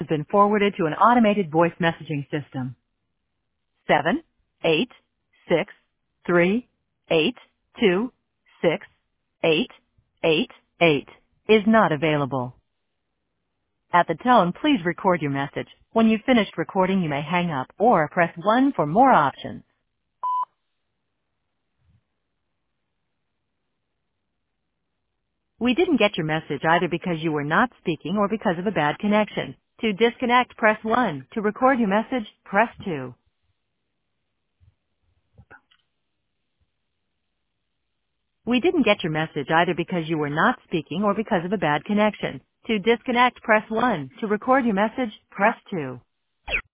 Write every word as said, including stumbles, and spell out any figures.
been forwarded to an automated voice messaging system. Seven, eight, six, three, eight, two, six, eight, eight, eight is not available. At the tone, please record your message. When you've finished recording, you may hang up or press one for more options. We didn't get your message either because you were not speaking or because of a bad connection. To disconnect, press one. To record your message, press two. We didn't get your message either because you were not speaking or because of a bad connection. To disconnect, press one. To record your message, press two.